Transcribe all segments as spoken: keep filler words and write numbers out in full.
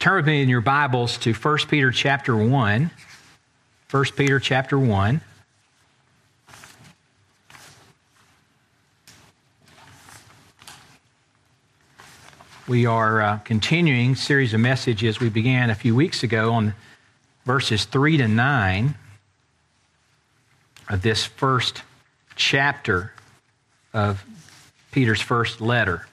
Turn with me in your Bibles to First Peter chapter one. First Peter chapter one. We are uh, continuing a series of messages we began a few weeks ago on verses three to nine of this first chapter of Peter's first letter.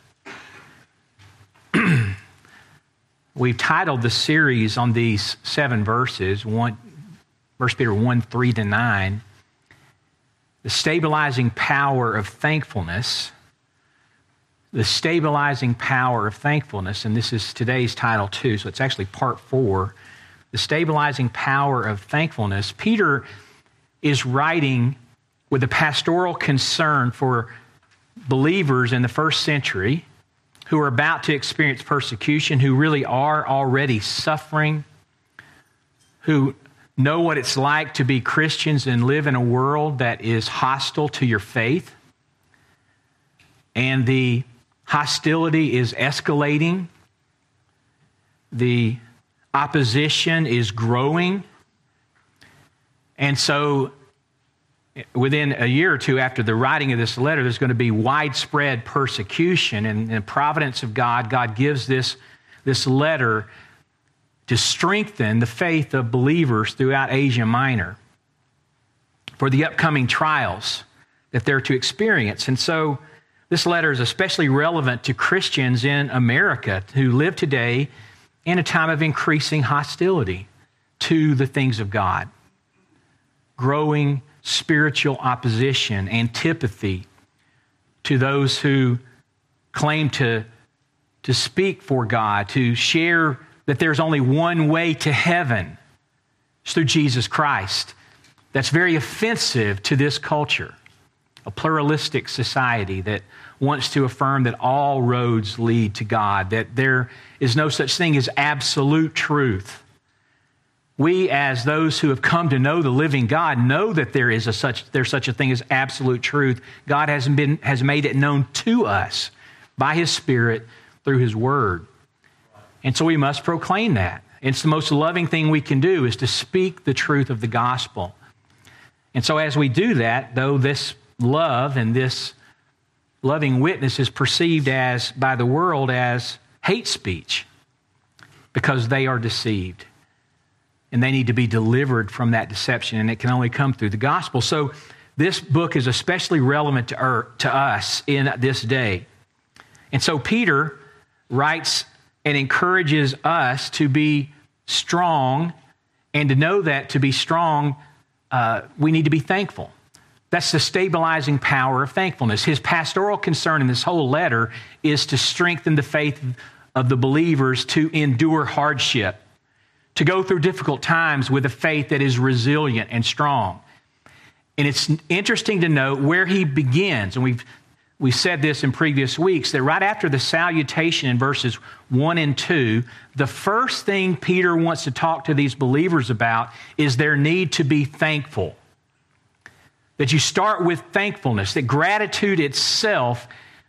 We've titled the series on these seven verses, one, First Peter one, three to nine, The Stabilizing Power of Thankfulness. The Stabilizing Power of Thankfulness, and this is today's title too, so it's actually part four. The Stabilizing Power of Thankfulness. Peter is writing with a pastoral concern for believers in the first century who are about to experience persecution, who really are already suffering, who know what it's like to be Christians and live in a world that is hostile to your faith. And the hostility is escalating. The opposition is growing. And so within a year or two after the writing of this letter, there's going to be widespread persecution. And in the providence of God, God gives this, this letter to strengthen the faith of believers throughout Asia Minor for the upcoming trials that they're to experience. And so this letter is especially relevant to Christians in America who live today in a time of increasing hostility to the things of God, growing spiritual opposition, antipathy to those who claim to, to speak for God, to share that there's only one way to heaven. It's through Jesus Christ. That's very offensive to this culture, a pluralistic society that wants to affirm that all roads lead to God, that there is no such thing as absolute truth. We, as those who have come to know the living God, know that there is a such there's such a thing as absolute truth. God has been has made it known to us by His Spirit through His Word. And so we must proclaim that. It's the most loving thing we can do is to speak the truth of the gospel. And so as we do that, though this love and this loving witness is perceived as by the world as hate speech because they are deceived. And they need to be delivered from that deception, and it can only come through the gospel. So this book is especially relevant to, er, to us in this day. And so Peter writes and encourages us to be strong, and to know that to be strong, uh, we need to be thankful. That's the stabilizing power of thankfulness. His pastoral concern in this whole letter is to strengthen the faith of the believers to endure hardship, to go through difficult times with a faith that is resilient and strong. And it's interesting to note where he begins, and we've we said this in previous weeks, that right after the salutation in verses one and two, the first thing Peter wants to talk to these believers about is their need to be thankful. That you start with thankfulness, that gratitude itself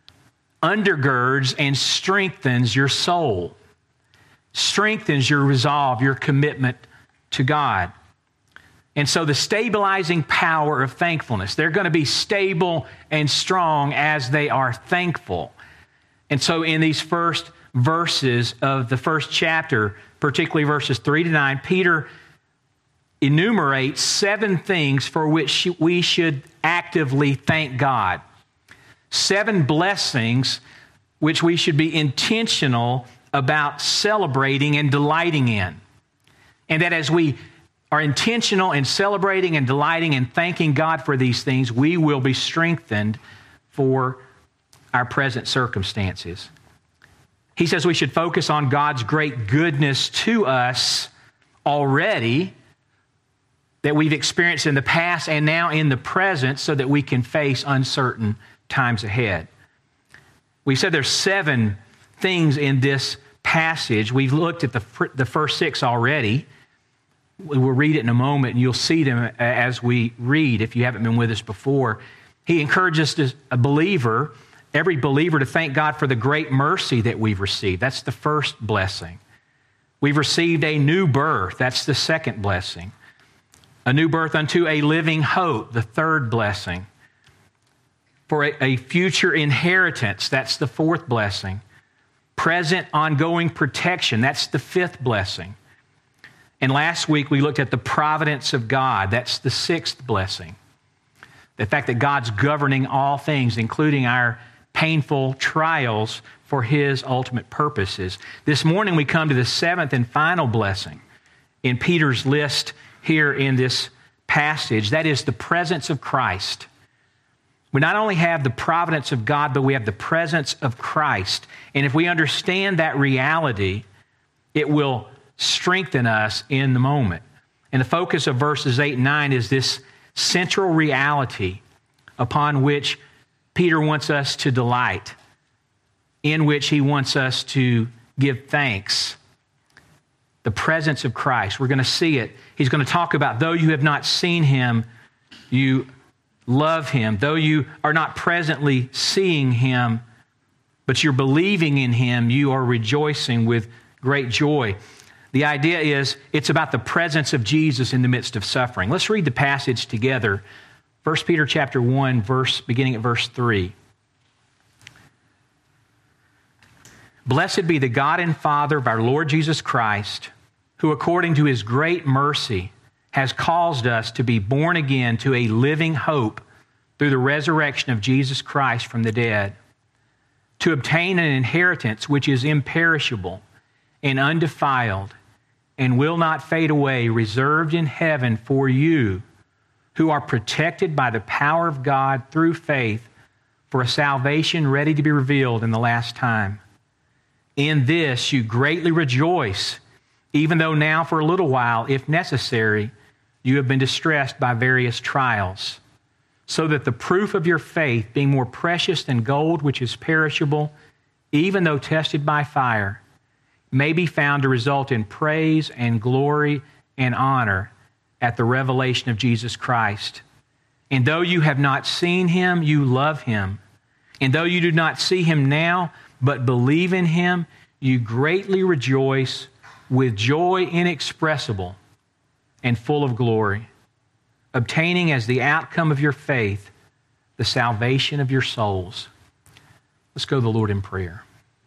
undergirds and strengthens your soul, strengthens your resolve, your commitment to God. And so the stabilizing power of thankfulness, they're going to be stable and strong as they are thankful. And so in these first verses of the first chapter, particularly verses three to nine, Peter enumerates seven things for which we should actively thank God. Seven blessings which we should be intentional about celebrating and delighting in. And that as we are intentional in celebrating and delighting and thanking God for these things, we will be strengthened for our present circumstances. He says we should focus on God's great goodness to us already, that we've experienced in the past and now in the present, so that we can face uncertain times ahead. We said there's seven things in this passage. We've looked at the, the first six already. We'll read it in a moment, and you'll see them as we read if you haven't been with us before. He encourages a believer, every believer, to thank God for the great mercy that we've received. That's the first blessing. We've received a new birth. That's the second blessing. A new birth unto a living hope, the third blessing. For a, a future inheritance, that's the fourth blessing. Present ongoing protection, that's the fifth blessing. And last week we looked at the providence of God, that's the sixth blessing. The fact that God's governing all things, including our painful trials, for His ultimate purposes. This morning we come to the seventh and final blessing in Peter's list here in this passage. That is the presence of Christ. We not only have the providence of God, but we have the presence of Christ. And if we understand that reality, it will strengthen us in the moment. And the focus of verses eight and nine is this central reality upon which Peter wants us to delight, in which he wants us to give thanks. The presence of Christ. We're going to see it. He's going to talk about, though you have not seen Him, you love Him. Though you are not presently seeing Him, but you're believing in Him, you are rejoicing with great joy. The idea is, it's about the presence of Jesus in the midst of suffering. Let's read the passage together. First Peter chapter one, verse, beginning at verse three. Blessed be the God and Father of our Lord Jesus Christ, who according to His great mercy has caused us to be born again to a living hope through the resurrection of Jesus Christ from the dead, to obtain an inheritance which is imperishable and undefiled and will not fade away, reserved in heaven for you, who are protected by the power of God through faith for a salvation ready to be revealed in the last time. In this you greatly rejoice, even though now for a little while, if necessary, you have been distressed by various trials, so that the proof of your faith, being more precious than gold which is perishable, even though tested by fire, may be found to result in praise and glory and honor at the revelation of Jesus Christ. And though you have not seen Him, you love Him. And though you do not see Him now, but believe in Him, you greatly rejoice with joy inexpressible and full of glory, obtaining as the outcome of your faith the salvation of your souls. Let's go to the Lord in prayer.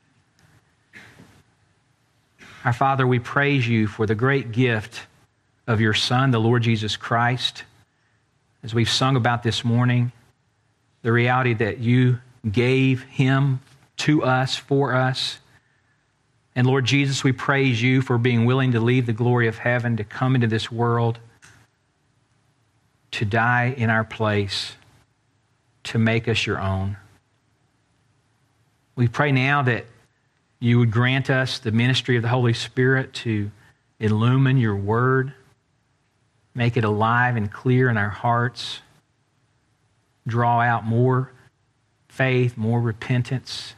Our Father, we praise You for the great gift of Your Son, the Lord Jesus Christ. As we've sung about this morning, the reality that You gave Him to us, for us. And Lord Jesus, we praise You for being willing to leave the glory of heaven, to come into this world, to die in our place, to make us Your own. We pray now that You would grant us the ministry of the Holy Spirit to illumine Your word, make it alive and clear in our hearts, draw out more faith, more repentance,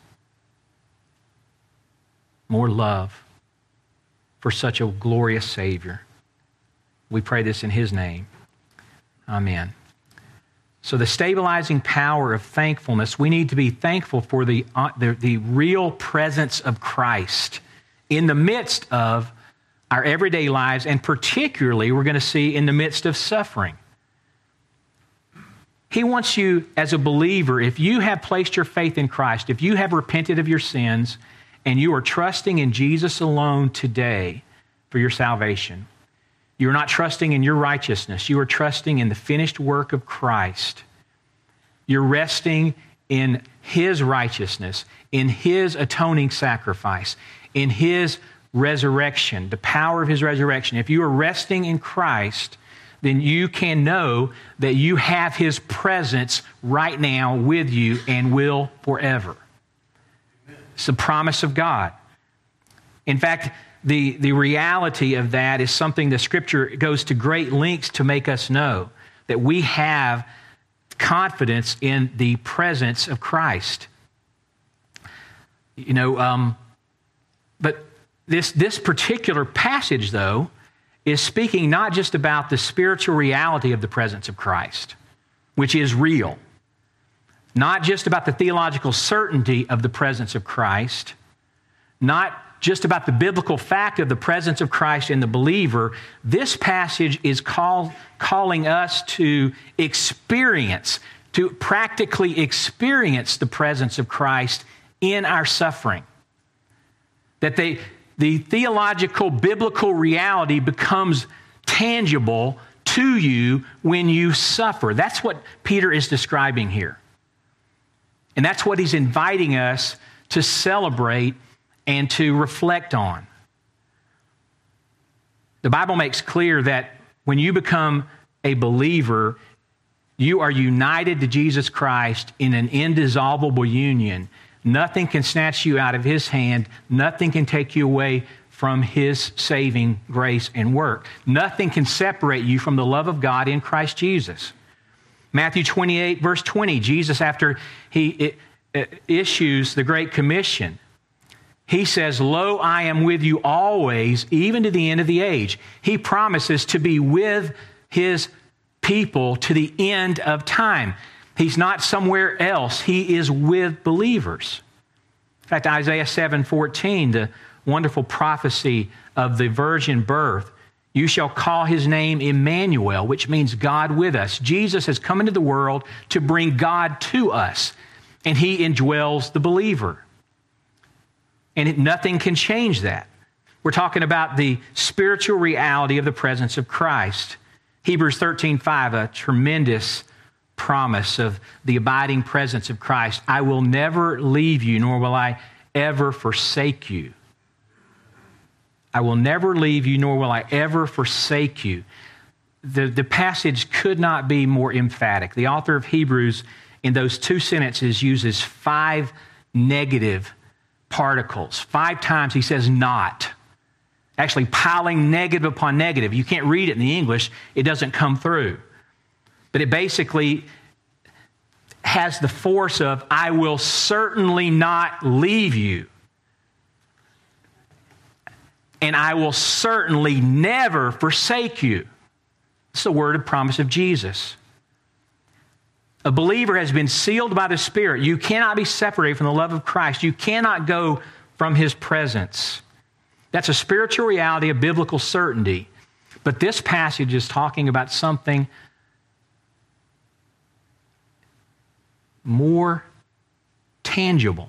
more love for such a glorious Savior. We pray this in His name. Amen. So the stabilizing power of thankfulness, we need to be thankful for the, uh, the, the real presence of Christ in the midst of our everyday lives, and particularly, we're going to see, in the midst of suffering. He wants you, as a believer, if you have placed your faith in Christ, if you have repented of your sins, and you are trusting in Jesus alone today for your salvation, you are not trusting in your righteousness. You are trusting in the finished work of Christ. You're resting in His righteousness, in His atoning sacrifice, in His resurrection, the power of His resurrection. If you are resting in Christ, then you can know that you have His presence right now with you and will forever. It's the promise of God. In fact, the, the reality of that is something the Scripture goes to great lengths to make us know, that we have confidence in the presence of Christ. You know, um, but this, this particular passage, though, is speaking not just about the spiritual reality of the presence of Christ, which is real, not just about the theological certainty of the presence of Christ, not just about the biblical fact of the presence of Christ in the believer. This passage is call, calling us to experience, to practically experience the presence of Christ in our suffering. That they, the theological, biblical reality becomes tangible to you when you suffer. That's what Peter is describing here. And that's what he's inviting us to celebrate and to reflect on. The Bible makes clear that when you become a believer, you are united to Jesus Christ in an indissoluble union. Nothing can snatch you out of his hand. Nothing can take you away from his saving grace and work. Nothing can separate you from the love of God in Christ Jesus. Matthew twenty-eight, verse twenty, Jesus, after he issues the Great Commission, he says, "Lo, I am with you always, even to the end of the age." He promises to be with his people to the end of time. He's not somewhere else. He is with believers. In fact, Isaiah seven fourteen, the wonderful prophecy of the virgin birth, "You shall call his name Emmanuel," which means God with us. Jesus has come into the world to bring God to us, and he indwells the believer. And it, nothing can change that. We're talking about the spiritual reality of the presence of Christ. Hebrews thirteen five, a tremendous promise of the abiding presence of Christ. "I will never leave you, nor will I ever forsake you." I will never leave you, nor will I ever forsake you. The, the passage could not be more emphatic. The author of Hebrews, in those two sentences, uses five negative particles. Five times he says not. Actually piling negative upon negative. You can't read it in the English. It doesn't come through. But it basically has the force of, I will certainly not leave you. And I will certainly never forsake you. It's the word of promise of Jesus. A believer has been sealed by the Spirit. You cannot be separated from the love of Christ. You cannot go from his presence. That's a spiritual reality, a biblical certainty. But this passage is talking about something more tangible.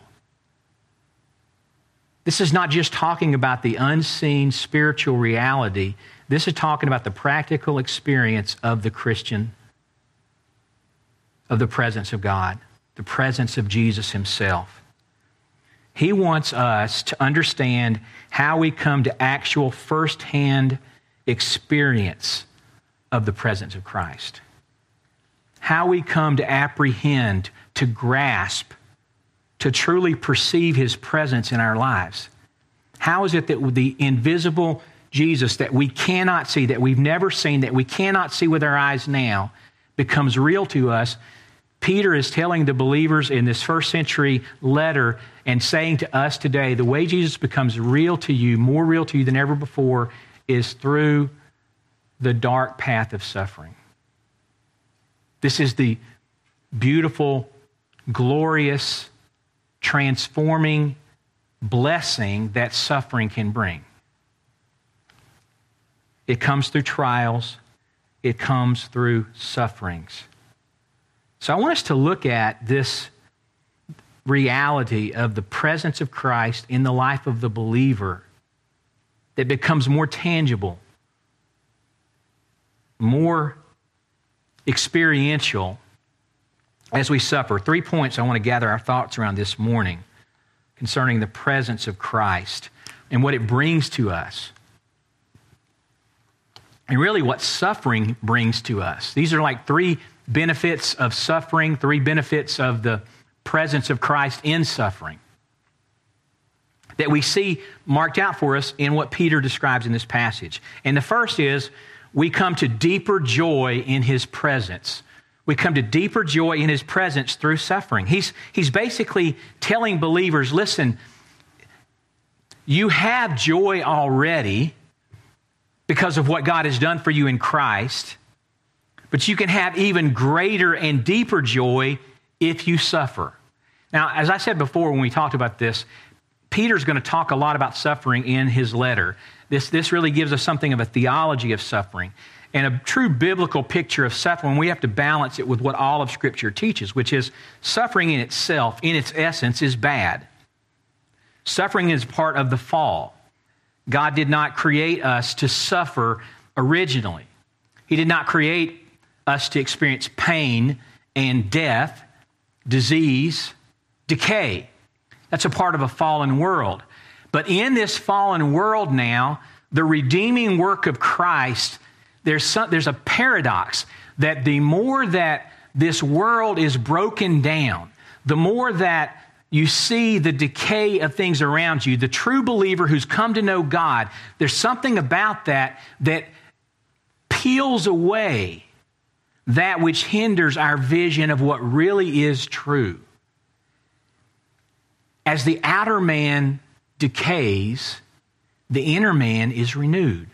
This is not just talking about the unseen spiritual reality. This is talking about the practical experience of the Christian, of the presence of God, the presence of Jesus himself. He wants us to understand how we come to actual firsthand experience of the presence of Christ. How we come to apprehend, to grasp, to truly perceive his presence in our lives. How is it that the invisible Jesus that we cannot see, that we've never seen, that we cannot see with our eyes now, becomes real to us? Peter is telling the believers in this first century letter and saying to us today, the way Jesus becomes real to you, more real to you than ever before, is through the dark path of suffering. This is the beautiful, glorious, transforming blessing that suffering can bring. It comes through trials. It comes through sufferings. So I want us to look at this reality of the presence of Christ in the life of the believer that becomes more tangible, more experiential as we suffer. Three points I want to gather our thoughts around this morning concerning the presence of Christ and what it brings to us. And really what suffering brings to us. These are like three benefits of suffering, three benefits of the presence of Christ in suffering that we see marked out for us in what Peter describes in this passage. And the first is we come to deeper joy in his presence. We come to deeper joy in his presence through suffering. He's, he's basically telling believers, listen, you have joy already because of what God has done for you in Christ, but you can have even greater and deeper joy if you suffer. Now, as I said before when we talked about this, Peter's going to talk a lot about suffering in his letter. This, this really gives us something of a theology of suffering and a true biblical picture of suffering. We have to balance it with what all of Scripture teaches, which is suffering in itself, in its essence, is bad. Suffering is part of the fall. God did not create us to suffer originally. He did not create us to experience pain and death, disease, decay. That's a part of a fallen world. But in this fallen world now, the redeeming work of Christ, there's some, there's a paradox that the more that this world is broken down, the more that you see the decay of things around you, the true believer who's come to know God, there's something about that that peels away that which hinders our vision of what really is true. As the outer man decays, the inner man is renewed.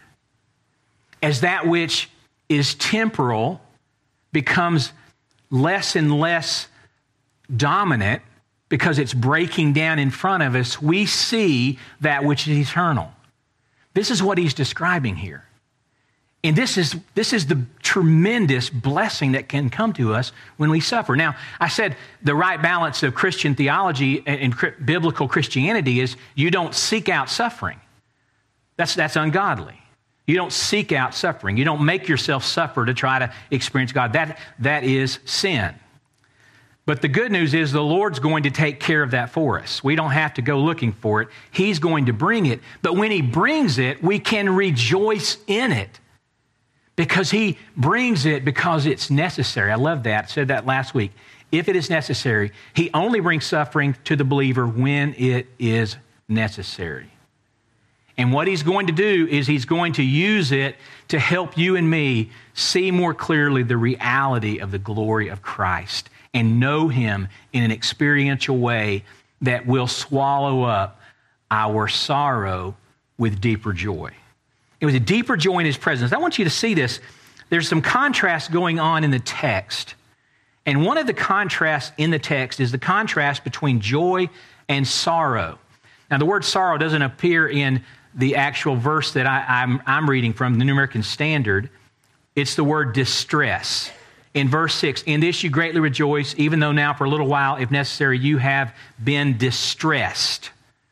As that which is temporal becomes less and less dominant because it's breaking down in front of us, we see that which is eternal. This is what he's describing here. And this is, this is the tremendous blessing that can come to us when we suffer. Now, I said the right balance of Christian theology and biblical Christianity is you don't seek out suffering. That's, that's ungodly. You don't seek out suffering. You don't make yourself suffer to try to experience God. That, that is sin. But the good news is the Lord's going to take care of that for us. We don't have to go looking for it. He's going to bring it. But when he brings it, we can rejoice in it. Because he brings it because it's necessary. I love that. I said that last week. If it is necessary, he only brings suffering to the believer when it is necessary. And what he's going to do is he's going to use it to help you and me see more clearly the reality of the glory of Christ and know him in an experiential way that will swallow up our sorrow with deeper joy. It was a deeper joy in his presence. I want you to see this. There's some contrast going on in the text. And one of the contrasts in the text is the contrast between joy and sorrow. Now, the word sorrow doesn't appear in the actual verse that I, I'm, I'm reading from, the New American Standard. It's the word distress. In verse six, in this you greatly rejoice, even though now for a little while, if necessary, you have been distressed.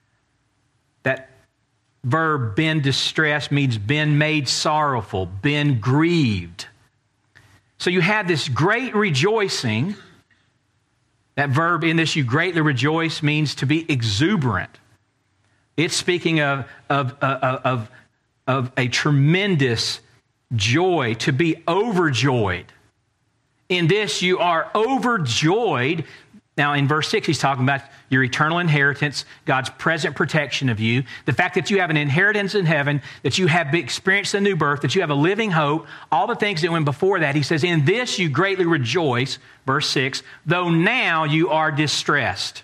That verb, been distressed, means been made sorrowful, been grieved. So you have this great rejoicing. That verb, in this you greatly rejoice, means to be exuberant. It's speaking of, of, of, of, of a tremendous joy, to be overjoyed. In this you are overjoyed. Now, in verse six, he's talking about your eternal inheritance, God's present protection of you, the fact that you have an inheritance in heaven, that you have experienced a new birth, that you have a living hope, all the things that went before that. He says, in this you greatly rejoice, verse six, though now you are distressed,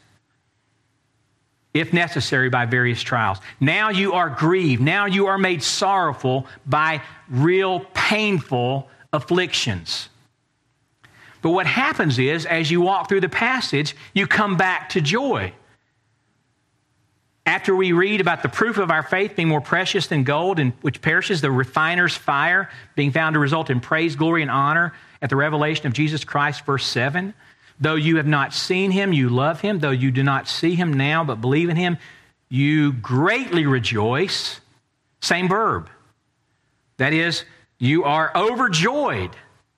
if necessary, by various trials. Now you are grieved. Now you are made sorrowful by real painful afflictions. But what happens is, as you walk through the passage, you come back to joy. After we read about the proof of our faith being more precious than gold, and which perishes, the refiner's fire being found to result in praise, glory, and honor at the revelation of Jesus Christ, verse seven. Though you have not seen him, you love him. Though you do not see him now, but believe in him, you greatly rejoice. Same verb. That is, you are overjoyed.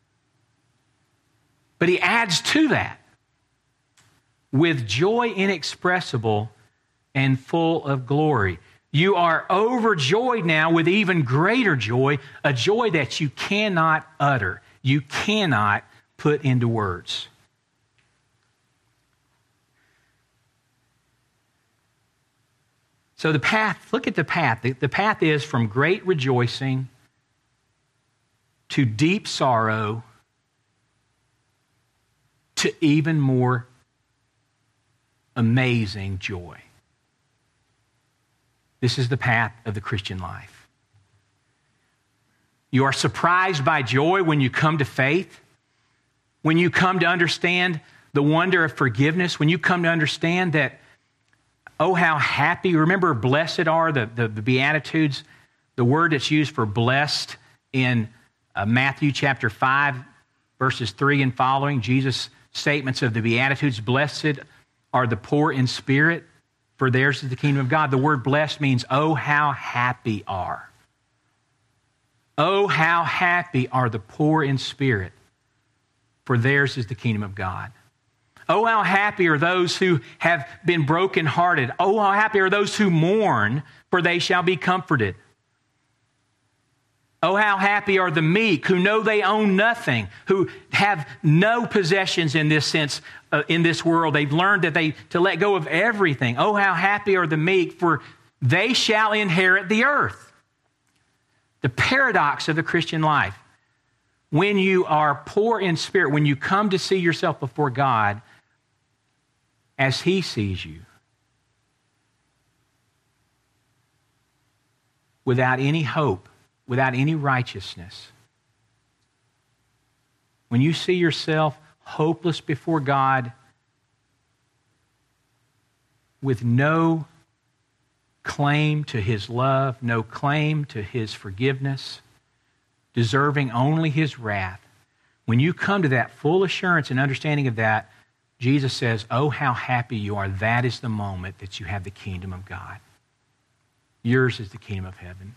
But he adds to that, with joy inexpressible and full of glory. You are overjoyed now with even greater joy, a joy that you cannot utter, you cannot put into words. So the path, look at the path. The, the path is from great rejoicing to deep sorrow to even more amazing joy. This is the path of the Christian life. You are surprised by joy when you come to faith, when you come to understand the wonder of forgiveness, when you come to understand that Oh, how happy. Remember, blessed are the, the, the Beatitudes. The word that's used for blessed in uh, Matthew chapter five, verses three and following, Jesus' statements of the Beatitudes. Blessed are the poor in spirit, for theirs is the kingdom of God. The word blessed means, oh, how happy are. Oh, how happy are the poor in spirit, for theirs is the kingdom of God. Oh, how happy are those who have been brokenhearted. Oh, how happy are those who mourn, for they shall be comforted. Oh, how happy are the meek who know they own nothing, who have no possessions in this sense, uh, in this world. They've learned that they to let go of everything. Oh, how happy are the meek, for they shall inherit the earth. The paradox of the Christian life. When you are poor in spirit, when you come to see yourself before God as He sees you, without any hope, without any righteousness, when you see yourself hopeless before God, with no claim to His love, no claim to His forgiveness, deserving only His wrath, when you come to that full assurance and understanding of that, Jesus says, oh, how happy you are. That is the moment that you have the kingdom of God. Yours is the kingdom of heaven.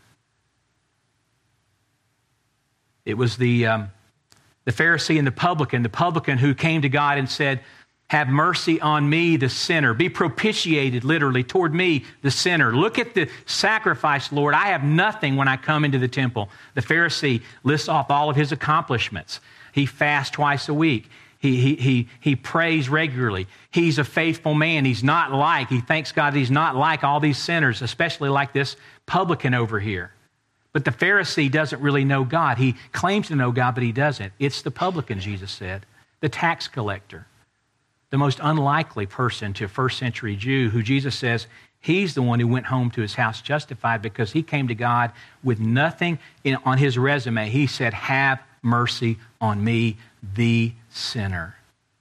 It was the, um, the Pharisee and the publican, the publican who came to God and said, have mercy on me, the sinner. Be propitiated, literally, toward me, the sinner. Look at the sacrifice, Lord. I have nothing when I come into the temple. The Pharisee lists off all of his accomplishments. He fasts twice a week. He, he, he, he prays regularly. He's a faithful man. He's not like, he thanks God that he's not like all these sinners, especially like this publican over here. But the Pharisee doesn't really know God. He claims to know God, but he doesn't. It's the publican, Jesus said, the tax collector, the most unlikely person to a first century Jew, who Jesus says he's the one who went home to his house justified because he came to God with nothing in, on his resume. He said, have mercy on me, the sinner.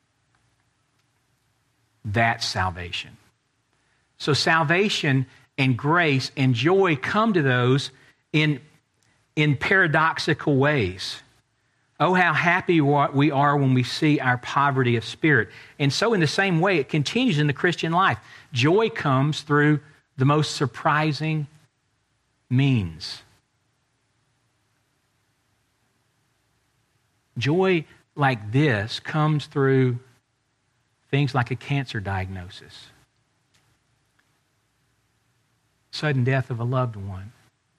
That's salvation. So salvation and grace and joy come to those in, in paradoxical ways. Oh, how happy we are when we see our poverty of spirit. And so in the same way, it continues in the Christian life. Joy comes through the most surprising means. Joy like this comes through things like a cancer diagnosis, sudden death of a loved one,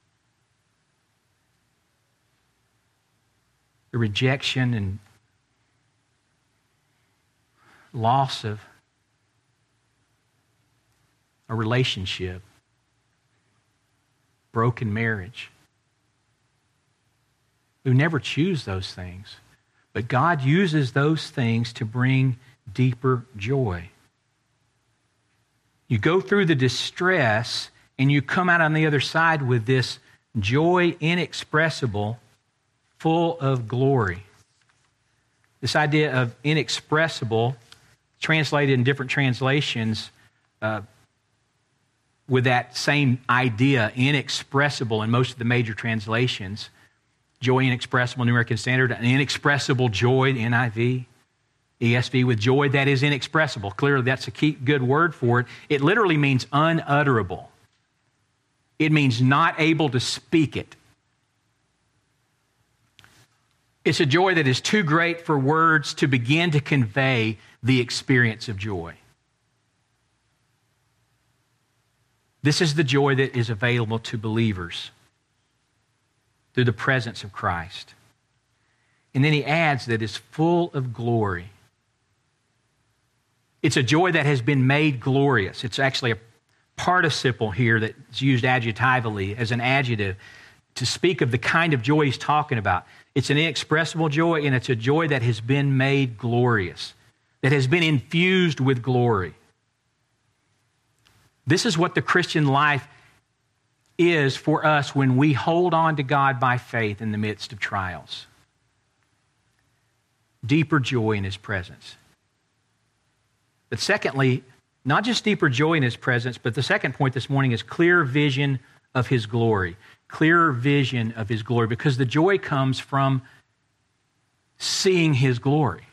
the rejection and loss of a relationship, broken marriage. We never choose those things, but God uses those things to bring deeper joy. You go through the distress and you come out on the other side with this joy inexpressible, full of glory. This idea of inexpressible, translated in different translations uh, with that same idea, inexpressible in most of the major translations. Joy inexpressible, New American Standard, an inexpressible joy, N I V. E S V with joy that is inexpressible. Clearly that's a key good word for it. It literally means unutterable. It means not able to speak it. It's a joy that is too great for words to begin to convey the experience of joy. This is the joy that is available to believers through the presence of Christ. And then he adds that it's full of glory. It's a joy that has been made glorious. It's actually a participle here that's used adjectively as an adjective to speak of the kind of joy he's talking about. It's an inexpressible joy, and it's a joy that has been made glorious, that has been infused with glory. This is what the Christian life is for us when we hold on to God by faith in the midst of trials. Deeper joy in His presence. But secondly, Not just deeper joy in his presence, but the second point this morning is clear vision of his glory. Clear vision of his glory, because the joy comes from seeing his glory.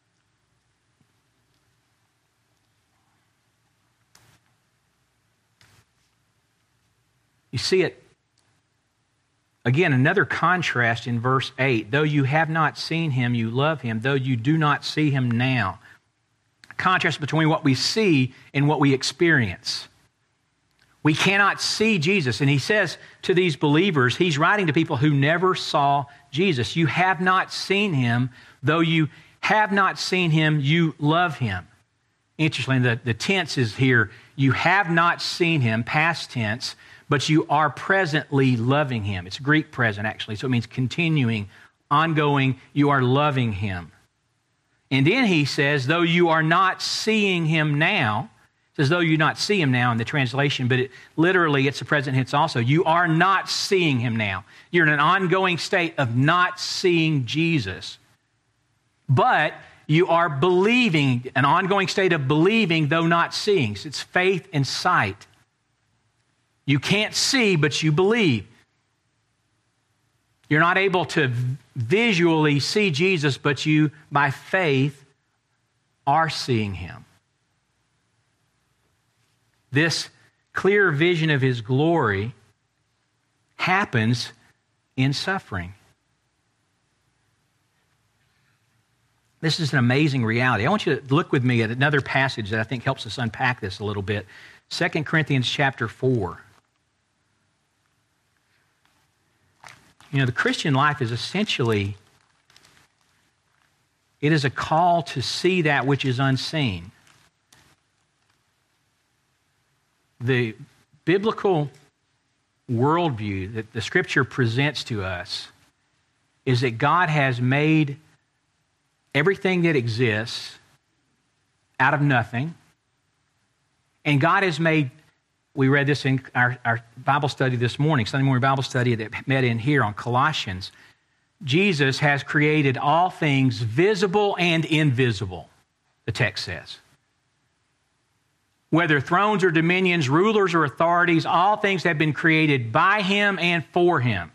You see it, again, another contrast in verse eight. Though you have not seen him, you love him. Though you do not see him now. Contrast between what we see and what we experience. We cannot see Jesus. And he says to these believers, he's writing to people who never saw Jesus. You have not seen him. Though you have not seen him, you love him. Interestingly, the, the tense is here. You have not seen him, past tense, but you are presently loving him. It's Greek present, actually, so it means continuing, ongoing. You are loving him. And then he says, though you are not seeing him now, it says, though you not see him now in the translation, but it, literally it's the present tense also. You are not seeing him now. You're in an ongoing state of not seeing Jesus. But you are believing, an ongoing state of believing, though not seeing. So it's faith and sight. You can't see, but you believe. You're not able to visually see Jesus, but you, by faith, are seeing him. This clear vision of his glory happens in suffering. This is an amazing reality. I want you to look with me at another passage that I think helps us unpack this a little bit. Second Corinthians chapter four. You know, the Christian life is essentially, it is a call to see that which is unseen. The biblical worldview that the Scripture presents to us is that God has made everything that exists out of nothing, and God has made, we read this in our, our Bible study this morning, Sunday morning Bible study that met in here on Colossians. Jesus has created all things visible and invisible, the text says. Whether thrones or dominions, rulers or authorities, all things have been created by him and for him.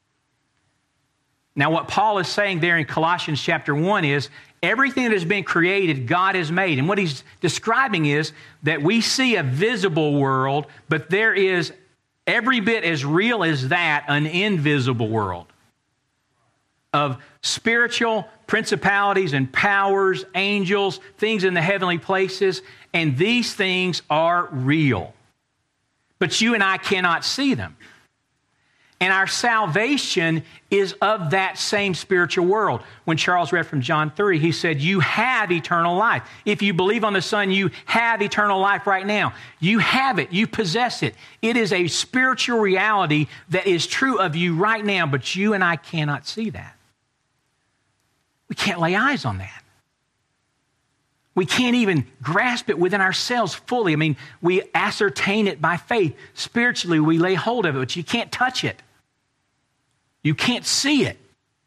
Now, what Paul is saying there in Colossians chapter one is everything that has been created, God has made. And what he's describing is that we see a visible world, but there is every bit as real as that, an invisible world of spiritual principalities and powers, angels, things in the heavenly places, and these things are real. But you and I cannot see them. And our salvation is of that same spiritual world. When Charles read from John three, he said, you have eternal life. If you believe on the Son, you have eternal life right now. You have it. You possess it. It is a spiritual reality that is true of you right now, but you and I cannot see that. We can't lay eyes on that. We can't even grasp it within ourselves fully. I mean, we ascertain it by faith. Spiritually, we lay hold of it, but you can't touch it. You can't see it.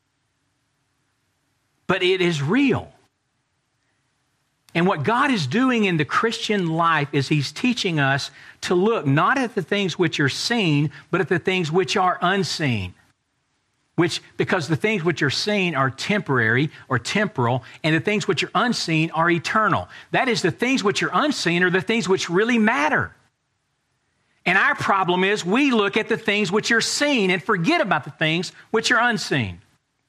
But it is real. And what God is doing in the Christian life is he's teaching us to look not at the things which are seen, but at the things which are unseen. Which, because the things which are seen are temporary or temporal, and the things which are unseen are eternal. That is, the things which are unseen are the things which really matter. And our problem is we look at the things which are seen and forget about the things which are unseen.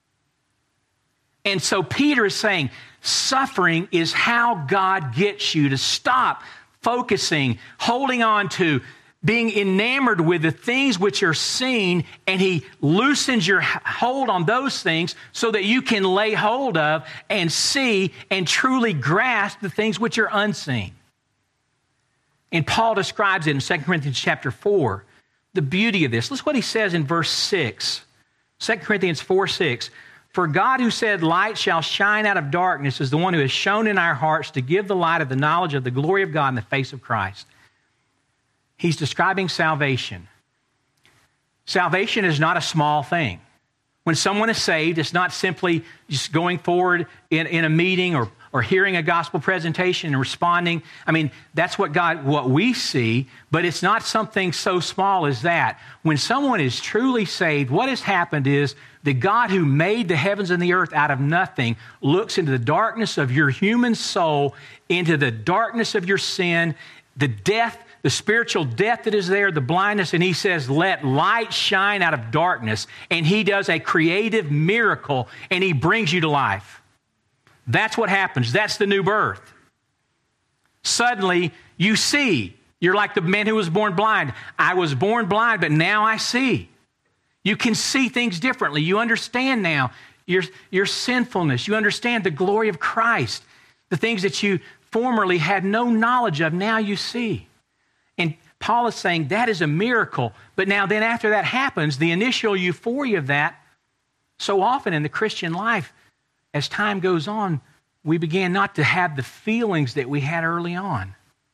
And so Peter is saying, suffering is how God gets you to stop focusing, holding on to, being enamored with the things which are seen, and he loosens your hold on those things so that you can lay hold of and see and truly grasp the things which are unseen. And Paul describes it in Second Corinthians chapter four, the beauty of this. Listen what he says in verse six. Second Corinthians four six. For God who said, light shall shine out of darkness, is the one who has shone in our hearts to give the light of the knowledge of the glory of God in the face of Christ. He's describing salvation. Salvation is not a small thing. When someone is saved, it's not simply just going forward in, in a meeting or, or hearing a gospel presentation and responding. I mean, that's what God, what we see, but it's not something so small as that. When someone is truly saved, what has happened is the God who made the heavens and the earth out of nothing looks into the darkness of your human soul, into the darkness of your sin, the death, the spiritual death that is there, the blindness, and he says, let light shine out of darkness. And he does a creative miracle, and he brings you to life. That's what happens. That's the new birth. Suddenly, you see. You're like the man who was born blind. I was born blind, but now I see. You can see things differently. You understand now your, your sinfulness. You understand the glory of Christ. The things that you formerly had no knowledge of, now you see. And Paul is saying that is a miracle. But now then after that happens, the initial euphoria of that, so often in the Christian life, as time goes on, we begin not to have the feelings that we had early on.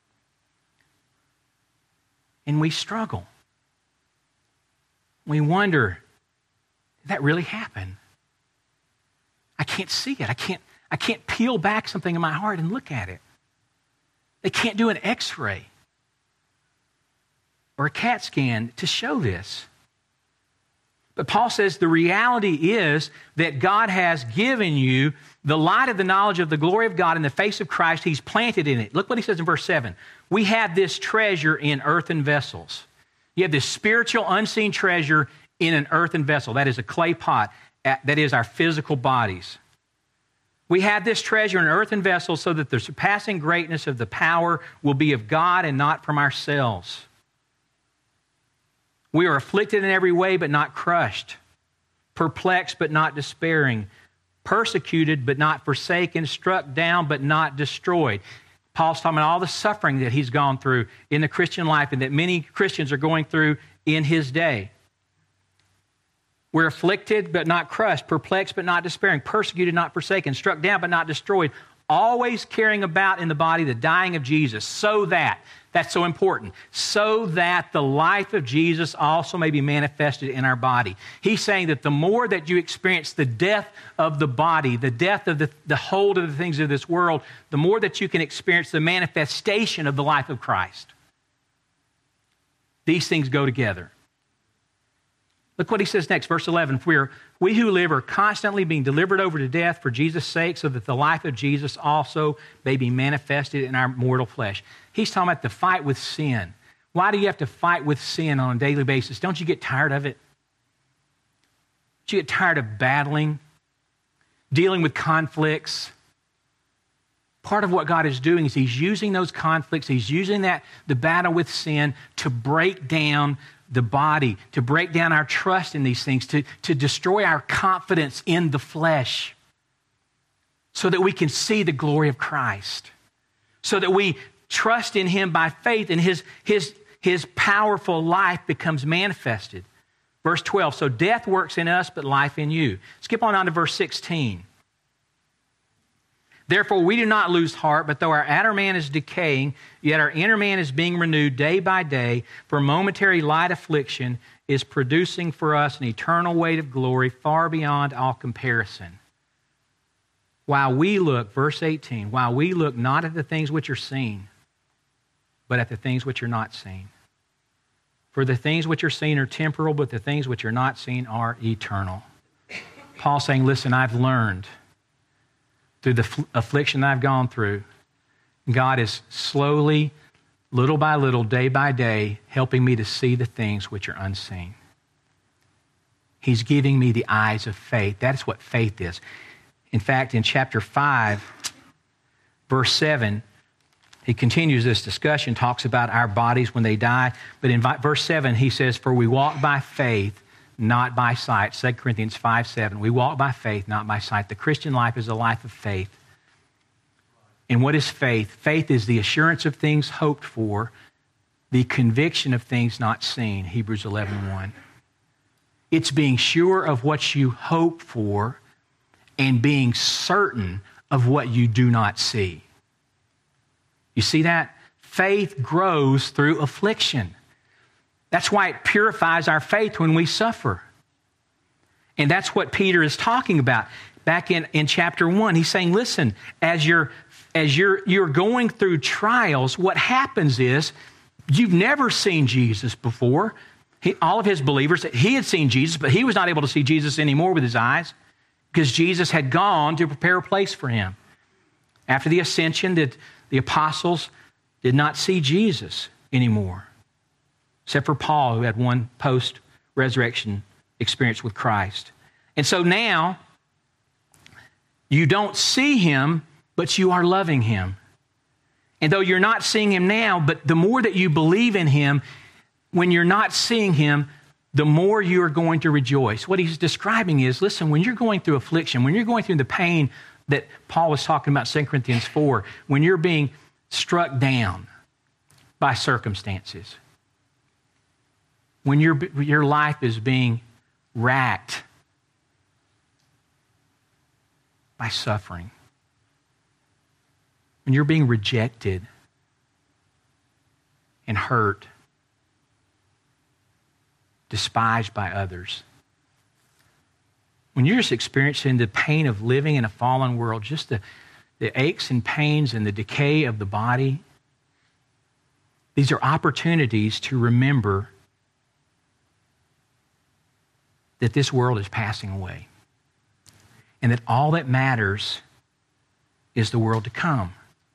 And we struggle. We wonder, did that really happen? I can't see it. I can't, I can't peel back something in my heart and look at it. They can't do an X-ray or a CAT scan to show this. But Paul says the reality is that God has given you the light of the knowledge of the glory of God in the face of Christ. He's planted in it. Look what he says in verse seven. We have this treasure in earthen vessels. You have this spiritual unseen treasure in an earthen vessel. That is a clay pot. That is our physical bodies. We have this treasure in earthen vessels so that the surpassing greatness of the power will be of God and not from ourselves. We are afflicted in every way, but not crushed. Perplexed, but not despairing. Persecuted, but not forsaken. Struck down, but not destroyed. Paul's talking about all the suffering that he's gone through in the Christian life and that many Christians are going through in his day. We're afflicted, but not crushed. Perplexed, but not despairing. Persecuted, not forsaken. Struck down, but not destroyed. Always carrying about in the body the dying of Jesus, so that, that's so important, so that the life of Jesus also may be manifested in our body. He's saying that the more that you experience the death of the body, the death of the, the hold of the things of this world, the more that you can experience the manifestation of the life of Christ. These things go together. Look what he says next, verse eleven. We, are, we who live are constantly being delivered over to death for Jesus' sake, so that the life of Jesus also may be manifested in our mortal flesh. He's talking about the fight with sin. Why do you have to fight with sin on a daily basis? Don't you get tired of it? Don't you get tired of battling, dealing with conflicts? Part of what God is doing is he's using those conflicts, he's using that, the battle with sin, to break down the body, to break down our trust in these things, to, to destroy our confidence in the flesh so that we can see the glory of Christ, so that we trust in him by faith and his, his, his powerful life becomes manifested. Verse twelve, so death works in us, but life in you. Skip on on to verse sixteen. Therefore, we do not lose heart, but though our outer man is decaying, yet our inner man is being renewed day by day, for momentary light affliction is producing for us an eternal weight of glory far beyond all comparison. While we look, verse eighteen, while we look not at the things which are seen, but at the things which are not seen. For the things which are seen are temporal, but the things which are not seen are eternal. Paul's saying, listen, I've learned through the affliction I've gone through, God is slowly, little by little, day by day, helping me to see the things which are unseen. He's giving me the eyes of faith. That is what faith is. In fact, in chapter five, verse seven, he continues this discussion, talks about our bodies when they die. But in verse seven, he says, for we walk by faith, not by sight. Second Corinthians five seven. We walk by faith, not by sight. The Christian life is a life of faith. And what is faith? Faith is the assurance of things hoped for, the conviction of things not seen. Hebrews eleven one. It's being sure of what you hope for and being certain of what you do not see. You see that? Faith grows through affliction. That's why it purifies our faith when we suffer. And that's what Peter is talking about. back in, in chapter one. He's saying, listen, as you're as you're you're going through trials, what happens is you've never seen Jesus before. He, all of his believers, he had seen Jesus, but he was not able to see Jesus anymore with his eyes because Jesus had gone to prepare a place for him. After the ascension, the, the apostles did not see Jesus anymore, except for Paul, who had one post-resurrection experience with Christ. And so now, you don't see him, but you are loving him. And though you're not seeing him now, but the more that you believe in him, when you're not seeing him, the more you are going to rejoice. What he's describing is, listen, when you're going through affliction, when you're going through the pain that Paul was talking about, Second Corinthians four, when you're being struck down by circumstances, when your your life is being racked by suffering, when you're being rejected and hurt, despised by others, when you're just experiencing the pain of living in a fallen world, just the, the aches and pains and the decay of the body, these are opportunities to remember that this world is passing away and that all that matters is the world to come.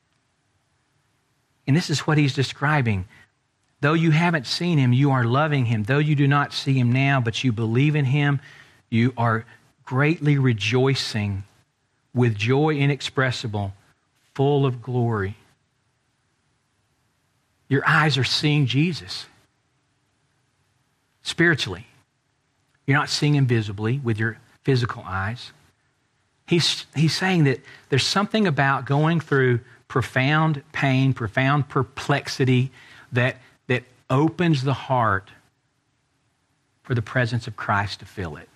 And this is what he's describing. Though you haven't seen him, you are loving him. Though you do not see him now, but you believe in him, you are greatly rejoicing with joy inexpressible, full of glory. Your eyes are seeing Jesus spiritually. You're not seeing him visibly with your physical eyes. He's, he's saying that there's something about going through profound pain, profound perplexity that, that opens the heart for the presence of Christ to fill it.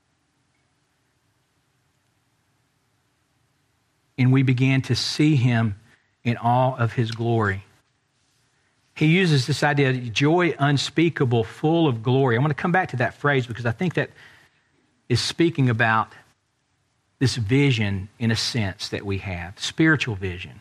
And we began to see him in all of his glory. He uses this idea of joy unspeakable, full of glory. I want to come back to that phrase because I think that is speaking about this vision in a sense that we have, spiritual vision.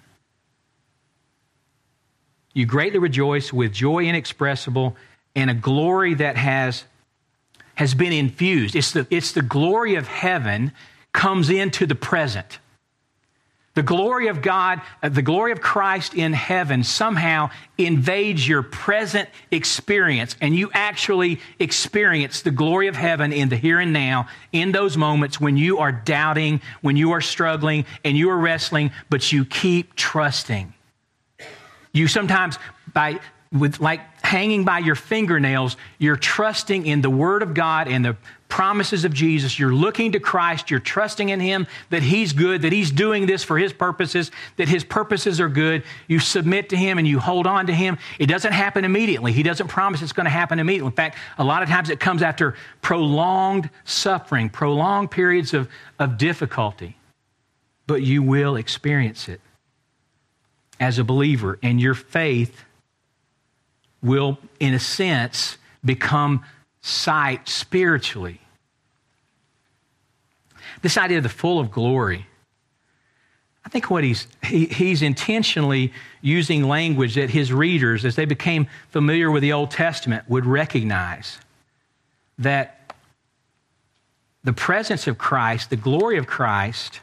You greatly rejoice with joy inexpressible and a glory that has, has been infused. It's the, it's the glory of heaven comes into the present. The glory of God, the glory of Christ in heaven somehow invades your present experience, and you actually experience the glory of heaven in the here and now, in those moments when you are doubting, when you are struggling, and you are wrestling, but you keep trusting. You sometimes, by with like hanging by your fingernails, you're trusting in the Word of God and the promises of Jesus. You're looking to Christ. You're trusting in him that he's good, that he's doing this for his purposes, that his purposes are good. You submit to him and you hold on to him. It doesn't happen immediately. He doesn't promise it's going to happen immediately. In fact, a lot of times it comes after prolonged suffering, prolonged periods of, of difficulty. But you will experience it as a believer, and your faith will, in a sense, become sight spiritually. This idea of the full of glory, I think what he's he, he's intentionally using language that his readers, as they became familiar with the Old Testament, would recognize that the presence of Christ, the glory of Christ,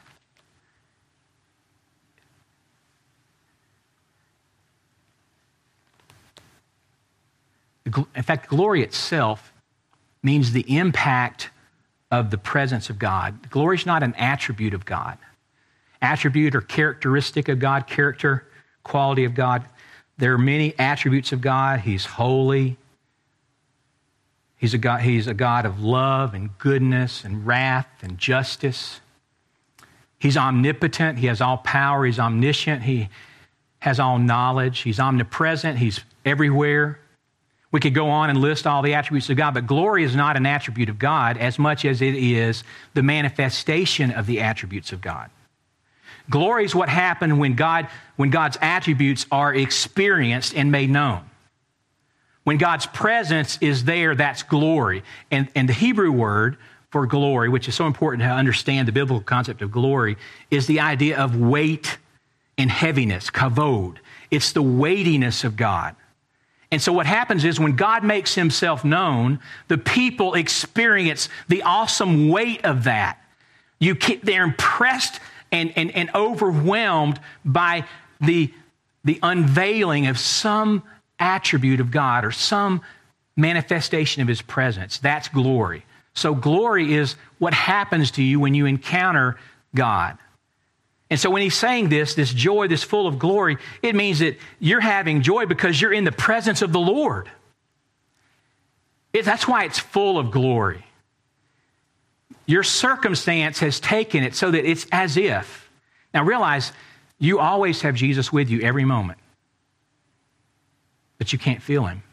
in fact, glory itself means the impact of the presence of God. Glory is not an attribute of God. Attribute or characteristic of God, character, quality of God. There are many attributes of God. He's holy. He's a God, he's a God of love and goodness and wrath and justice. He's omnipotent. He has all power. He's omniscient. He has all knowledge. He's omnipresent. He's everywhere. We could go on and list all the attributes of God, but glory is not an attribute of God as much as it is the manifestation of the attributes of God. Glory is what happened when God, when God's attributes are experienced and made known. When God's presence is there, that's glory. And, and the Hebrew word for glory, which is so important to understand the biblical concept of glory, is the idea of weight and heaviness, kavod. It's the weightiness of God. And so what happens is when God makes himself known, the people experience the awesome weight of that. You keep, they're impressed and, and, and overwhelmed by the, the unveiling of some attribute of God or some manifestation of his presence. That's glory. So glory is what happens to you when you encounter God. And so when he's saying this, this joy, this full of glory, it means that you're having joy because you're in the presence of the Lord. It, that's why it's full of glory. Your circumstance has taken it so that it's as if. Now realize, you always have Jesus with you every moment, but you can't feel him.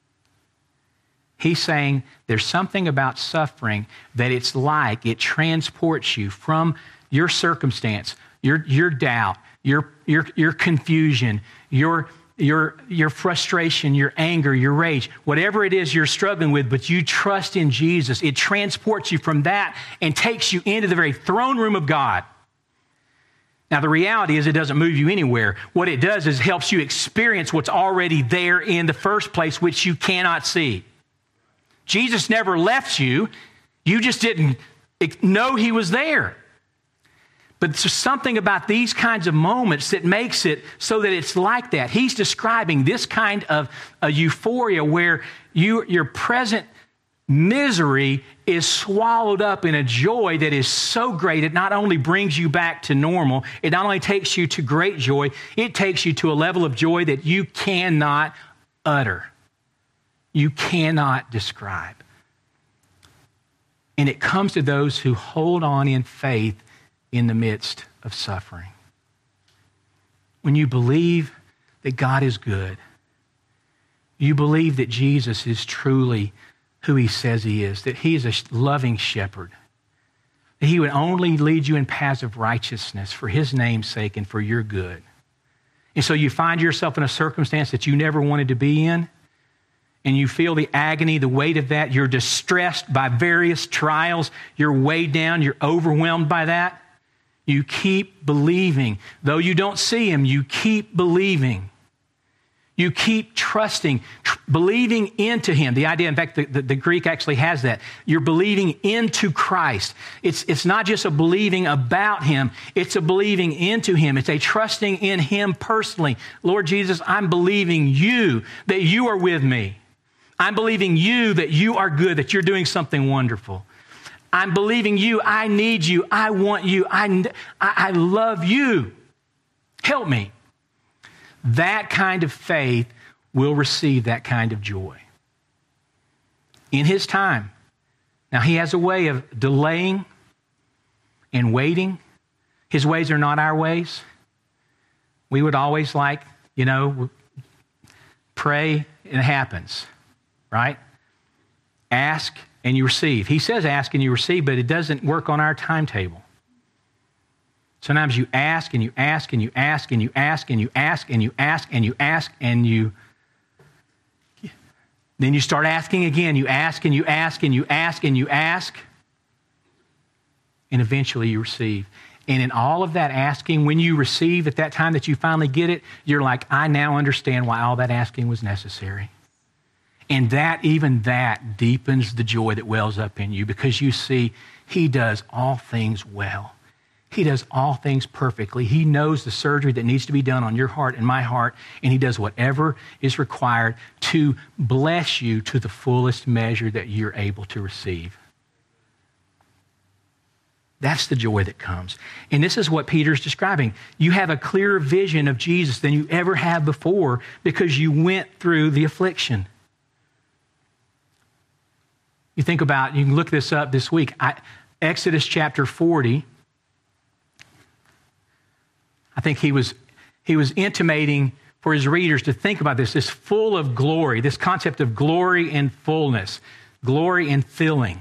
He's saying there's something about suffering that it's like it transports you from your circumstance, your, your doubt, your, your, your confusion, your, your, your frustration, your anger, your rage, whatever it is you're struggling with, but you trust in Jesus. It transports you from that and takes you into the very throne room of God. Now, the reality is it doesn't move you anywhere. What it does is helps you experience what's already there in the first place, which you cannot see. Jesus never left you. You just didn't know he was there. But there's something about these kinds of moments that makes it so that it's like that. He's describing this kind of a euphoria where you, your present misery is swallowed up in a joy that is so great, it not only brings you back to normal, it not only takes you to great joy, it takes you to a level of joy that you cannot utter. You cannot describe. And it comes to those who hold on in faith in the midst of suffering. When you believe that God is good, you believe that Jesus is truly who he says he is, that he is a loving shepherd, that he would only lead you in paths of righteousness for his name's sake and for your good. And so you find yourself in a circumstance that you never wanted to be in, and you feel the agony, the weight of that. You're distressed by various trials. You're weighed down. You're overwhelmed by that. You keep believing. Though you don't see him, you keep believing. You keep trusting, tr- believing into him. The idea, in fact, the, the, the Greek actually has that. You're believing into Christ. It's, it's not just a believing about him. It's a believing into him. It's a trusting in him personally. Lord Jesus, I'm believing you, that you are with me. I'm believing you that you are good, that you're doing something wonderful. I'm believing you. I need you. I want you. I, I love you. Help me. That kind of faith will receive that kind of joy in his time. Now, he has a way of delaying and waiting. His ways are not our ways. We would always like, you know, pray and it happens, right? Ask and you receive. He says ask and you receive, but it doesn't work on our timetable. Sometimes you ask and you ask and you ask and you ask and you ask and you ask and you ask and you then you start asking again. You ask and you ask and you ask and you ask and eventually you receive. And in all of that asking, when you receive at that time that you finally get it, you're like, I now understand why all that asking was necessary. And that, even that, deepens the joy that wells up in you because you see he does all things well. He does all things perfectly. He knows the surgery that needs to be done on your heart and my heart, and he does whatever is required to bless you to the fullest measure that you're able to receive. That's the joy that comes. And this is what Peter's describing. You have a clearer vision of Jesus than you ever have before because you went through the affliction. You think about, you can look this up this week, I, Exodus chapter forty. I think he was, he was intimating for his readers to think about this, this full of glory, this concept of glory and fullness, glory and filling.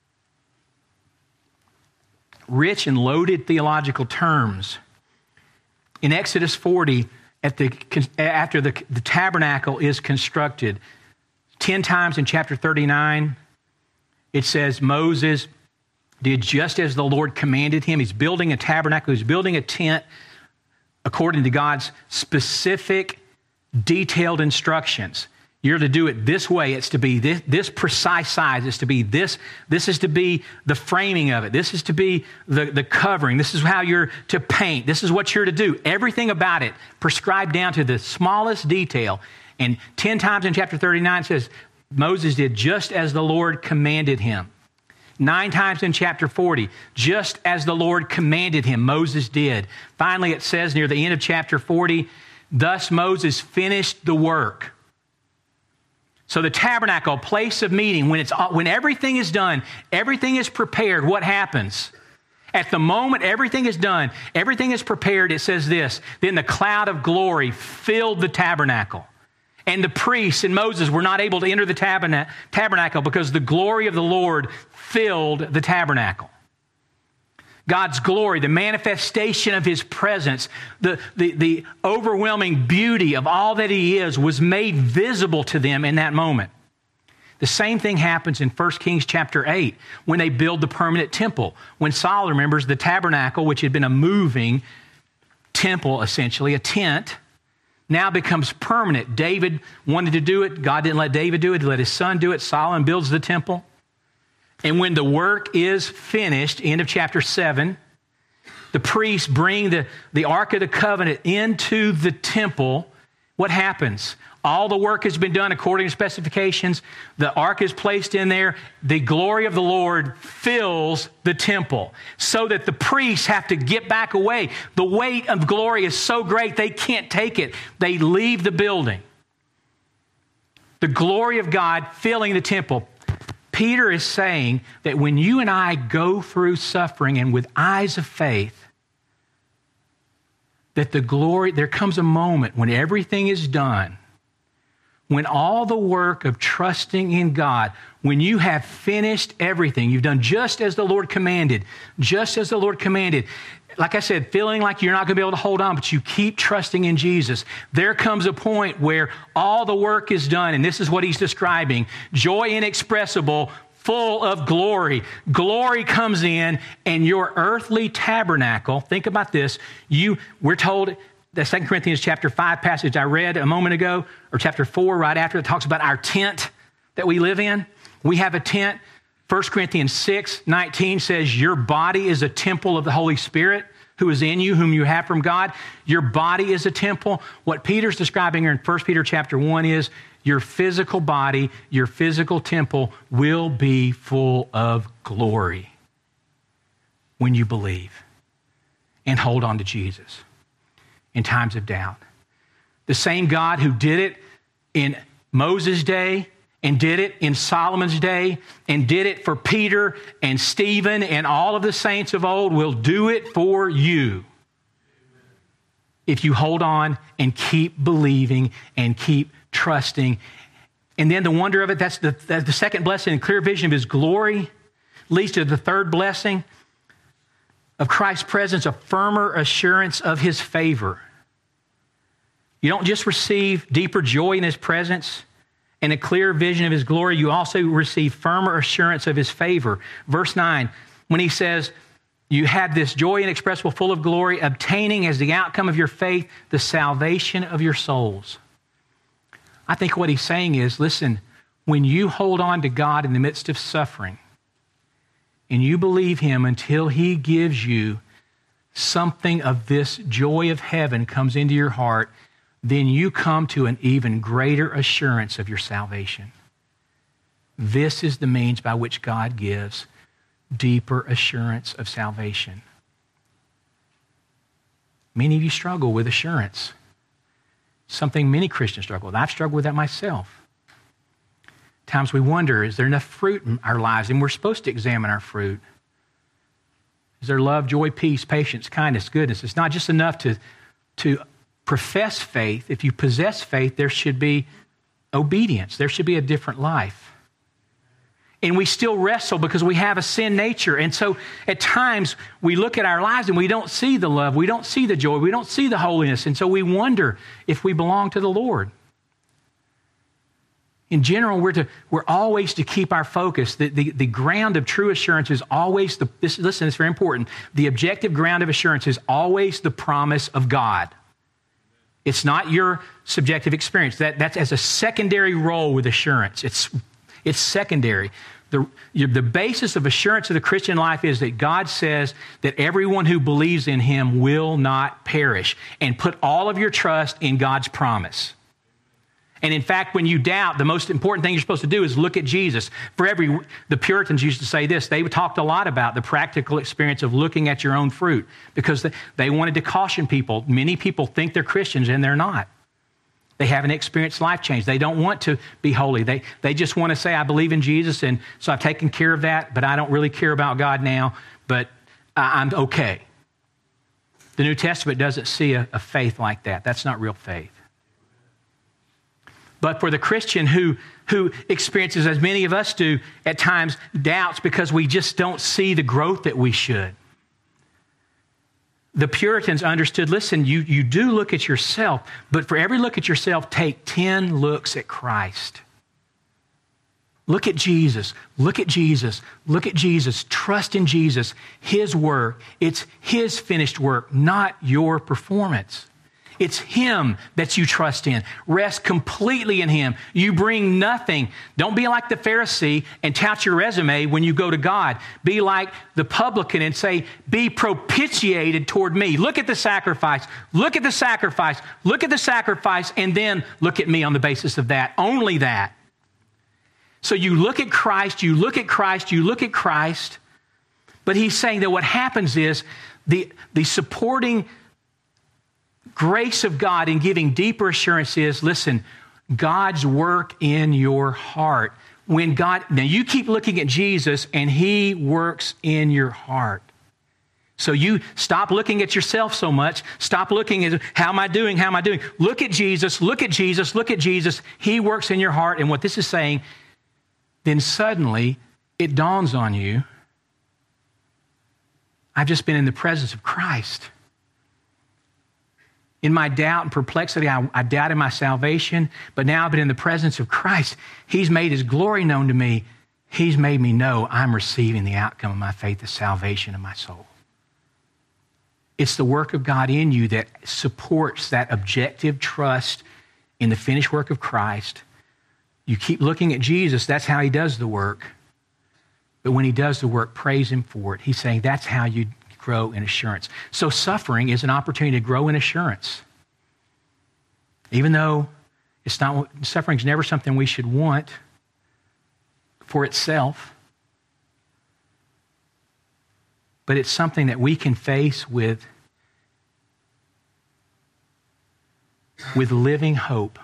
Rich and loaded theological terms. In Exodus forty, at the, after the, the tabernacle is constructed, ten times in chapter thirty-nine, it says Moses did just as the Lord commanded him. He's building a tabernacle. He's building a tent according to God's specific, detailed instructions. You're to do it this way. It's to be this, this precise size. It's to be this. This is to be the framing of it. This is to be the, the covering. This is how you're to paint. This is what you're to do. Everything about it prescribed down to the smallest detail. And ten times in chapter thirty-nine it says, Moses did just as the Lord commanded him. Nine times in chapter forty, just as the Lord commanded him, Moses did. Finally, it says near the end of chapter forty, thus Moses finished the work. So the tabernacle, place of meeting, when it's when everything is done, everything is prepared, what happens? At the moment everything is done, everything is prepared, it says this, then the cloud of glory filled the tabernacle. And the priests and Moses were not able to enter the taberna- tabernacle because the glory of the Lord filled the tabernacle. God's glory, the manifestation of his presence, the, the, the overwhelming beauty of all that he is was made visible to them in that moment. The same thing happens in First Kings chapter eight when they build the permanent temple. When Solomon remembers the tabernacle, which had been a moving temple, essentially, a tent, now becomes permanent. David wanted to do it. God didn't let David do it. He let his son do it. Solomon builds the temple. And when the work is finished, end of chapter seven, the priests bring the, the Ark of the Covenant into the temple. What happens? All the work has been done according to specifications. The Ark is placed in there. The glory of the Lord fills the temple so that the priests have to get back away. The weight of glory is so great they can't take it. They leave the building. The glory of God filling the temple. Peter is saying that when you and I go through suffering and with eyes of faith, that the glory, there comes a moment when everything is done, when all the work of trusting in God, when you have finished everything, you've done just as the Lord commanded, just as the Lord commanded. Like I said, feeling like you're not going to be able to hold on, but you keep trusting in Jesus. There comes a point where all the work is done, and this is what he's describing. Joy inexpressible, full of glory. Glory comes in, and your earthly tabernacle, think about this, you, we're told, the Second Corinthians chapter five passage I read a moment ago, or chapter four, right after, it talks about our tent that we live in. We have a tent. First Corinthians six nineteen says, your body is a temple of the Holy Spirit who is in you, whom you have from God. Your body is a temple. What Peter's describing here in First Peter chapter one is your physical body, your physical temple will be full of glory when you believe and hold on to Jesus in times of doubt. The same God who did it in Moses' day, and did it in Solomon's day, and did it for Peter and Stephen and all of the saints of old, will do it for you if you hold on and keep believing and keep trusting. And then the wonder of it, that's the, that's the second blessing, and clear vision of his glory leads to the third blessing of Christ's presence, a firmer assurance of his favor. You don't just receive deeper joy in his presence and a clear vision of his glory, you also receive firmer assurance of his favor. Verse nine, when he says, you have this joy inexpressible, full of glory, obtaining as the outcome of your faith the salvation of your souls. I think what he's saying is, listen, when you hold on to God in the midst of suffering and you believe him until he gives you something of this joy of heaven comes into your heart, then you come to an even greater assurance of your salvation. This is the means by which God gives deeper assurance of salvation. Many of you struggle with assurance. Something many Christians struggle with. I've struggled with that myself. Times we wonder, is there enough fruit in our lives? And we're supposed to examine our fruit. Is there love, joy, peace, patience, kindness, goodness? It's not just enough to, to profess faith. If you possess faith, there should be obedience. There should be a different life. And we still wrestle because we have a sin nature. And so at times we look at our lives and we don't see the love. We don't see the joy. We don't see the holiness. And so we wonder if we belong to the Lord. In general, we're, to, we're always to keep our focus. The, the, the ground of true assurance is always, the, this, listen, it's very important. The objective ground of assurance is always the promise of God. It's not your subjective experience. That, that's as a secondary role with assurance. It's, it's secondary. The, the basis of assurance of the Christian life is that God says that everyone who believes in him will not perish, and put all of your trust in God's promise. And in fact, when you doubt, the most important thing you're supposed to do is look at Jesus. For every, the Puritans used to say this. They talked a lot about the practical experience of looking at your own fruit, because they, they wanted to caution people. Many people think they're Christians and they're not. They haven't experienced life change. They don't want to be holy. They, they just want to say, I believe in Jesus, and so I've taken care of that, but I don't really care about God now, but I, I'm okay. The New Testament doesn't see a, a faith like that. That's not real faith. But for the Christian who, who experiences, as many of us do at times, doubts because we just don't see the growth that we should. The Puritans understood, listen, you, you do look at yourself, but for every look at yourself, take ten looks at Christ. Look at Jesus. Look at Jesus. Look at Jesus. Trust in Jesus. His work. It's his finished work, not your performance. It's him that you trust in. Rest completely in him. You bring nothing. Don't be like the Pharisee and tout your resume when you go to God. Be like the publican and say, be propitiated toward me. Look at the sacrifice. Look at the sacrifice. Look at the sacrifice, and then look at me on the basis of that. Only that. So you look at Christ, you look at Christ, you look at Christ. But he's saying that what happens is the, the supporting grace of God in giving deeper assurance is, listen, God's work in your heart. When God, now you keep looking at Jesus and he works in your heart. So you stop looking at yourself so much. Stop looking at, how am I doing? How am I doing? Look at Jesus, look at Jesus, look at Jesus. He works in your heart. And what this is saying, then suddenly it dawns on you, I've just been in the presence of Christ. In my doubt and perplexity, I, I doubted my salvation, but now I've been in the presence of Christ. He's made his glory known to me. He's made me know I'm receiving the outcome of my faith, the salvation of my soul. It's the work of God in you that supports that objective trust in the finished work of Christ. You keep looking at Jesus, that's how he does the work. But when he does the work, praise him for it. He's saying that's how you grow in assurance. So suffering is an opportunity to grow in assurance. Even though it's not, suffering is never something we should want for itself, but it's something that we can face with, with living hope,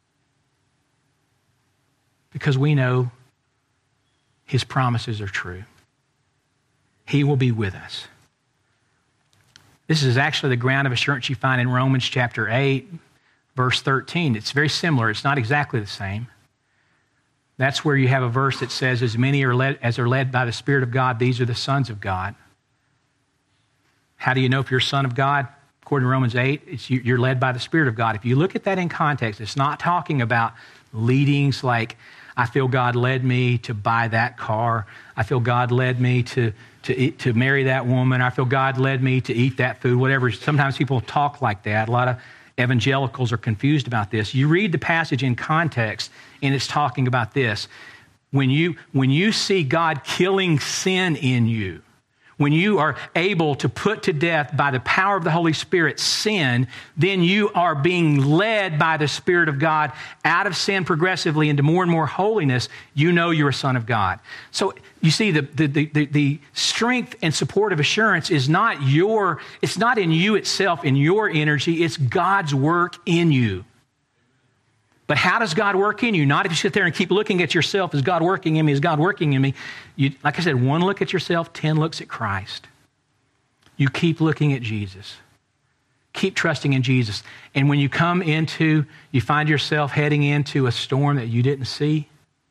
because we know his promises are true. He will be with us. This is actually the ground of assurance you find in Romans chapter eight, verse thirteen. It's very similar. It's not exactly the same. That's where you have a verse that says, as many are led, as are led by the Spirit of God, these are the sons of God. How do you know if you're a son of God? According to Romans eight, it's you, you're led by the Spirit of God. If you look at that in context, it's not talking about leadings like, I feel God led me to buy that car. I feel God led me to, to, eat, to marry that woman. I feel God led me to eat that food, whatever. Sometimes people talk like that. A lot of evangelicals are confused about this. You read the passage in context, and it's talking about this. When you, when you see God killing sin in you, when you are able to put to death by the power of the Holy Spirit sin, then you are being led by the Spirit of God out of sin progressively into more and more holiness. You know you're a son of God. So you see, the, the, the, the strength and support of assurance is not your, it's not in you itself, in your energy. It's God's work in you. But how does God work in you? Not if you sit there and keep looking at yourself. Is God working in me? Is God working in me? You, like I said, one look at yourself, ten looks at Christ. You keep looking at Jesus. Keep trusting in Jesus. And when you come into, you find yourself heading into a storm that you didn't see,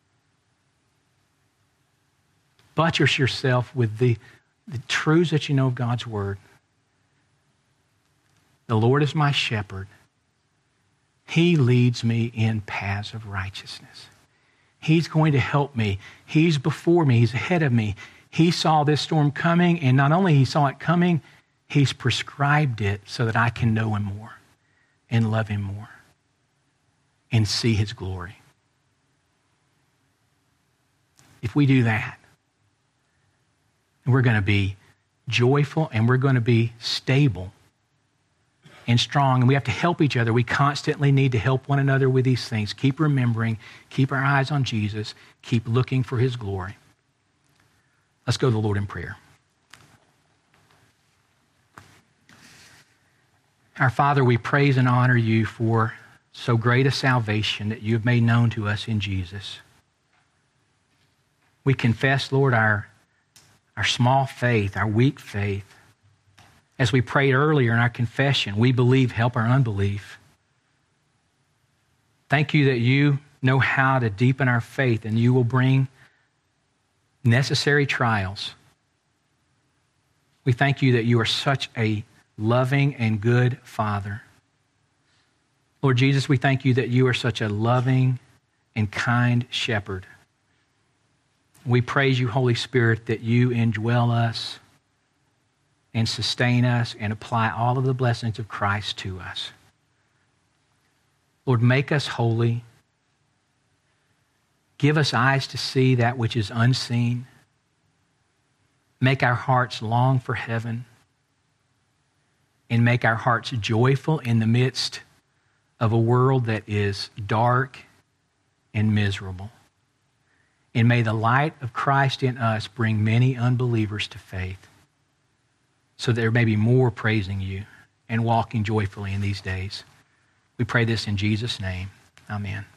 buttress yourself with the, the truths that you know of God's word. The Lord is my shepherd. He leads me in paths of righteousness. He's going to help me. He's before me. He's ahead of me. He saw this storm coming, and not only he saw it coming, he's prescribed it so that I can know him more and love him more and see his glory. If we do that, we're going to be joyful and we're going to be stable and strong, and we have to help each other. We constantly need to help one another with these things. Keep remembering, keep our eyes on Jesus, keep looking for his glory. Let's go to the Lord in prayer. Our Father, we praise and honor you for so great a salvation that you have made known to us in Jesus. We confess, Lord, our, our small faith, our weak faith. As we prayed earlier in our confession, we believe, help our unbelief. Thank you that you know how to deepen our faith, and you will bring necessary trials. We thank you that you are such a loving and good Father. Lord Jesus, we thank you that you are such a loving and kind shepherd. We praise you, Holy Spirit, that you indwell us and sustain us and apply all of the blessings of Christ to us. Lord, make us holy. Give us eyes to see that which is unseen. Make our hearts long for heaven. And make our hearts joyful in the midst of a world that is dark and miserable. And may the light of Christ in us bring many unbelievers to faith, so that there may be more praising you and walking joyfully in these days. We pray this in Jesus' name. Amen.